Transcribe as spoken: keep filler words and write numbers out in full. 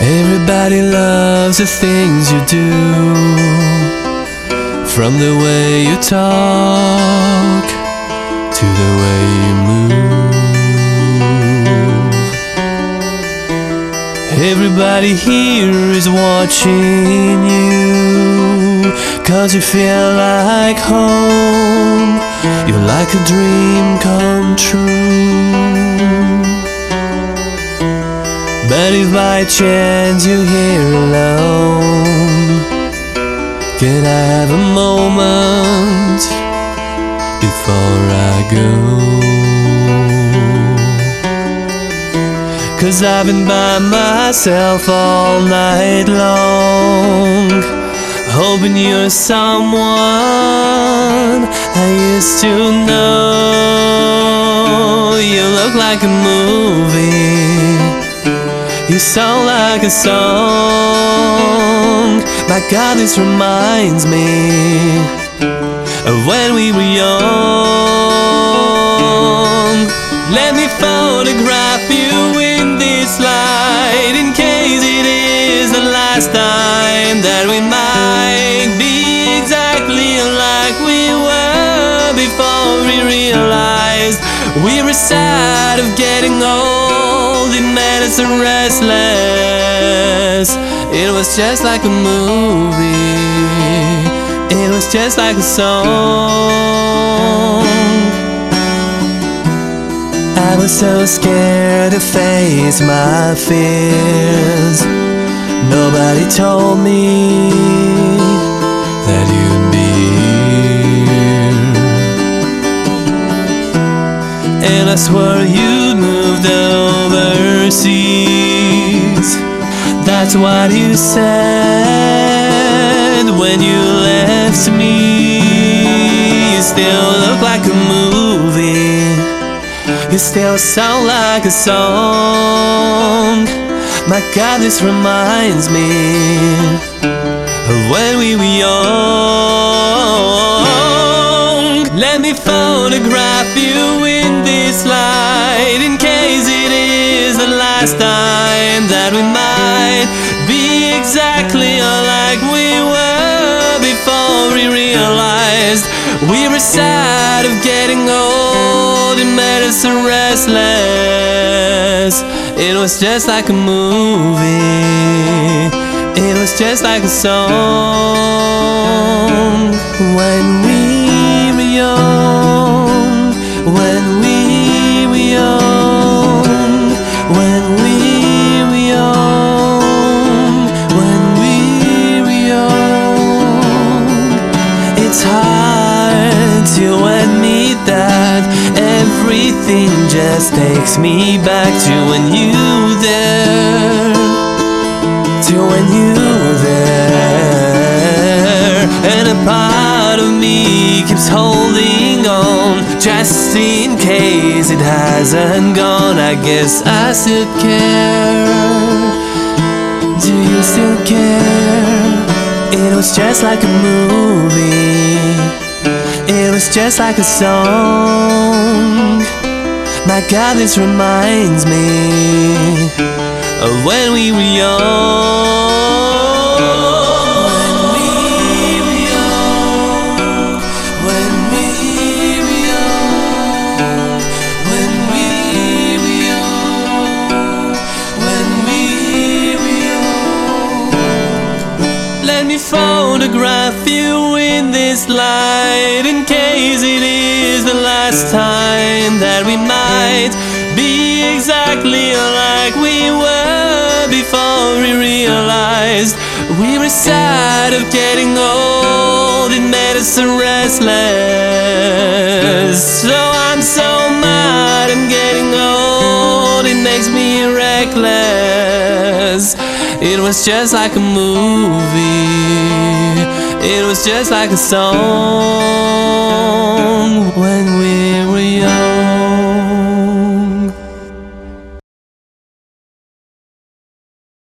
Everybody loves the things you do, from the way you talk to the way you move. Everybody here is watching you, 'cause you feel like home. You're like a dream come true. But if by chance you're here alone, can I have a moment before I go? 'Cause I've been by myself all night long, hoping you're someone I used to know. You look like a movie, you sound like a song. My God, this reminds me of when we were young. Let me photograph you in this light, in case it is the last time that we might be exactly like we were before we realized we were sad of getting old. It made us restless. It was just like a movie, it was just like a song. I was so scared to face my fears. Nobody told me that you'd be here, and I swore you'd moved overseas. That's what you said when you left me. You still look like a movie, you still sound like a song. My God, this reminds me of when we were young. Let me photograph you in this light, in case it is the last time that we might be exactly like we were before we realized we were sad of getting old. It made us so restless. It was just like a movie, it was just like a song. When we were young, when we were young, when we were young, when we were young. It's hard to admit that everything just takes me back to when you were there, to when you were there. And a part of me keeps holding on, just in case it hasn't gone. I guess I still care. Do you still care? It was just like a movie, it was just like a song. My God, this reminds me of when we were young. When we were young, when we were young, when we were young, when we were young. Let me photograph you in this light, in case it is the last time that we might be exactly like we were before we realized we were sad of getting old. It made us so restless. So I'm so mad I'm getting old, it makes me reckless. It was just like a movie, it was just like a song when we were young.